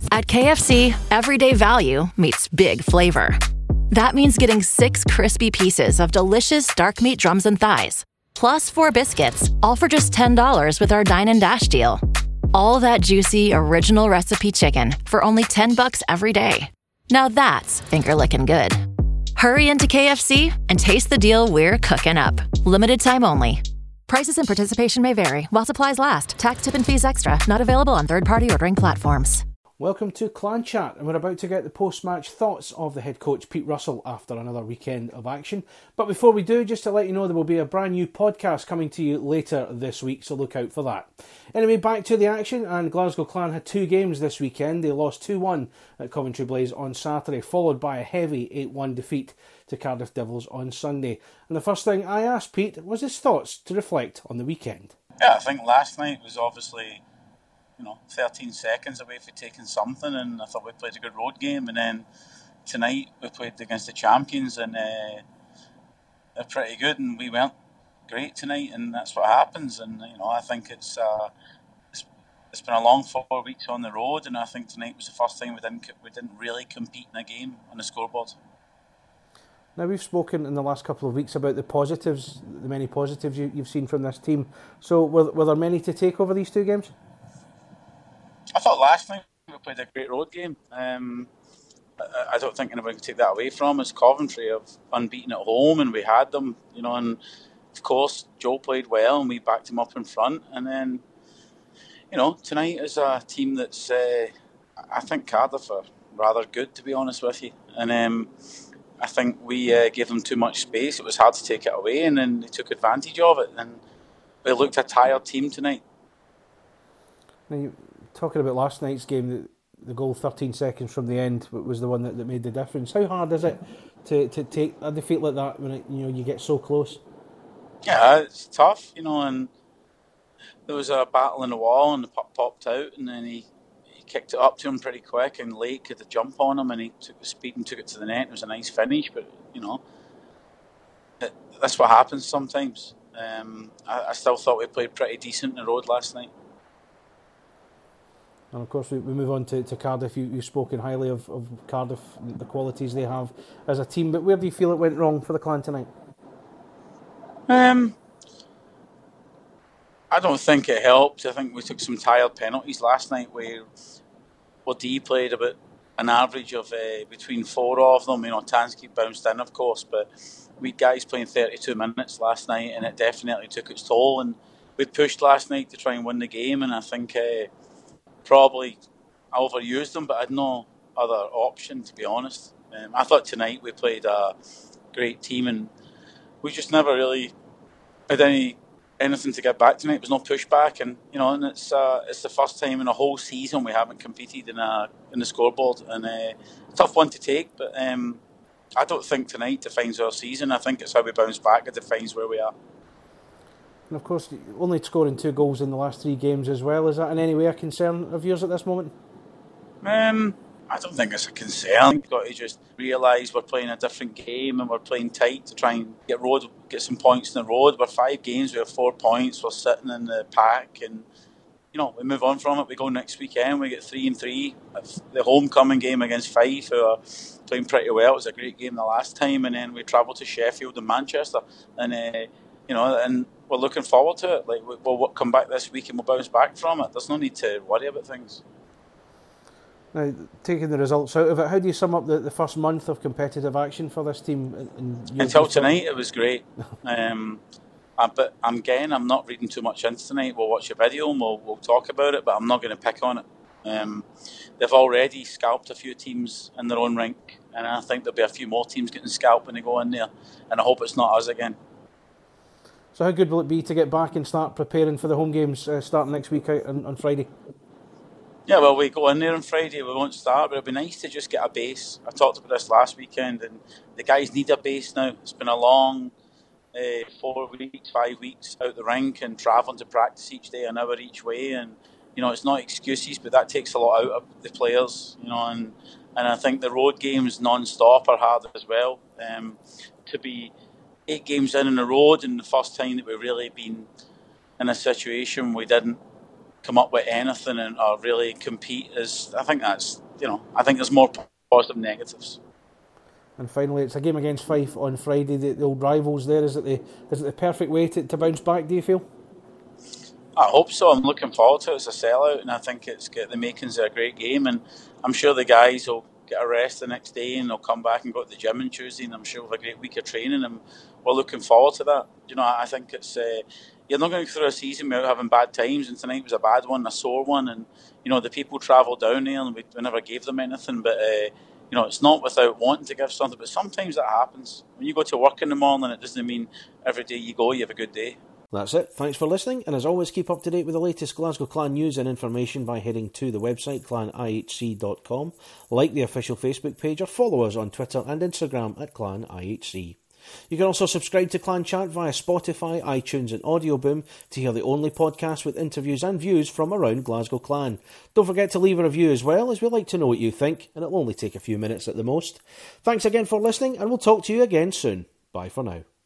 At KFC, everyday value meets big flavor. That means getting 6 crispy pieces of delicious dark meat drums and thighs, plus 4 biscuits, all for just $10 with our Dine and Dash deal. All that juicy, original recipe chicken for only $10 every day. Now that's finger-licking good. Hurry into KFC and taste the deal we're cooking up. Limited time only. Prices and participation may vary while supplies last. Tax, tip, and fees extra. Not available on third-party ordering platforms. Welcome to Clan Chat, and we're about to get the post-match thoughts of the head coach Pete Russell after another weekend of action. But before we do, just to let you know, there will be a brand new podcast coming to you later this week, so look out for that. Anyway, back to the action, and Glasgow Clan had 2 games this weekend. They lost 2-1 at Coventry Blaze on Saturday, followed by a heavy 8-1 defeat to Cardiff Devils on Sunday. And the first thing I asked Pete was his thoughts to reflect on the weekend. Yeah, I think last night was obviously 13 seconds away from taking something, and I thought we played a good road game. And then tonight we played against the champions, and they're pretty good, and we weren't great tonight, and that's what happens. And I think it's been a long 4 weeks on the road, and I think tonight was the first time we didn't really compete in a game on the scoreboard. Now, we've spoken in the last couple of weeks about the positives, the many positives you've seen from this team. So were there many to take over these 2 games? I thought last night we played a great road game. I don't think anybody can take that away from us. Coventry are unbeaten at home, and we had them, and of course Joe played well and we backed him up in front. And then, tonight is a team that's, I think Cardiff are rather good, to be honest with you. And I think we gave them too much space. It was hard to take it away, and then they took advantage of it. And we looked a tired team tonight. Now, talking about last night's game, the goal 13 seconds from the end was the one that made the difference. How hard is it to take a defeat like that when you get so close? Yeah, it's tough, and there was a battle in the wall, and the puck popped out, and then he kicked it up to him pretty quick, and Lake had a jump on him, and he took the speed and took it to the net. It was a nice finish, but that's what happens sometimes. I still thought we played pretty decent in the road last night. And of course we move on to Cardiff. You've spoken highly of Cardiff, the qualities they have as a team, but where do you feel it went wrong for the Clan tonight? I don't think it helped. I think we took some tired penalties last night where D played about an average of between 4 of them. Tansky bounced in, of course, but we guys playing 32 minutes last night, and it definitely took its toll. And we pushed last night to try and win the game, and I think probably I overused them, but I had no other option, to be honest. I thought tonight we played a great team, and we just never really had anything to get back tonight. There was no pushback, and and it's the first time in a whole season we haven't competed in the scoreboard, and a tough one to take. But I don't think tonight defines our season. I think it's how we bounce back that defines where we are. And of course, only scoring 2 goals in the last 3 games as well. Is that in any way a concern of yours at this moment? I don't think it's a concern. We've got to just realise we're playing a different game, and we're playing tight to try and get some points in the road. We're 5 games, we have 4 points, we're sitting in the pack, and we move on from it. We go next weekend, we get 3-3. The homecoming game against Fife, who are playing pretty well. It was a great game the last time, and then we travel to Sheffield and Manchester, and and we're looking forward to it. Like, we'll come back this week and we'll bounce back from it. There's no need to worry about things. Now, taking the results out of it, how do you sum up the first month of competitive action for this team? Until tonight, it was great. But again, I'm not reading too much into tonight. We'll watch a video and we'll talk about it, but I'm not going to pick on it. They've already scalped a few teams in their own rink, and I think there'll be a few more teams getting scalped when they go in there, and I hope it's not us again. So how good will it be to get back and start preparing for the home games starting next week out on Friday? Yeah, well, we go in there on Friday, we won't start, but it'd be nice to just get a base. I talked about this last weekend, and the guys need a base now. It's been a long 4 weeks, 5 weeks out the rink and travelling to practice each day, an hour each way, and it's not excuses, but that takes a lot out of the players, and I think the road games non-stop are hard as well. To be 8 games in the road, and the first time that we've really been in a situation we didn't come up with anything or really compete is, I think there's more positive than negatives. And finally, it's a game against Fife on Friday. The old rivals there. Is it the perfect way to bounce back, do you feel? I hope so. I'm looking forward to it. It's a sellout, and I think it's got the makings of a great game. And I'm sure the guys will get a rest the next day, and they'll come back and go to the gym on Tuesday. And I'm sure we'll have a great week of training, and we're looking forward to that. I think it's you're not going through a season without having bad times, and tonight was a bad one, a sore one. And the people travelled down there, and we never gave them anything, but. It's not without wanting to give something, but sometimes that happens. When you go to work in the morning, it doesn't mean every day you go, you have a good day. That's it. Thanks for listening, and as always, keep up to date with the latest Glasgow Clan news and information by heading to the website clanihc.com, like the official Facebook page, or follow us on Twitter and Instagram at clanihc. You can also subscribe to Clan Chat via Spotify, iTunes and Audio Boom to hear the only podcast with interviews and views from around Glasgow Clan. Don't forget to leave a review as well, as we like to know what you think, and it'll only take a few minutes at the most. Thanks again for listening, and we'll talk to you again soon. Bye for now.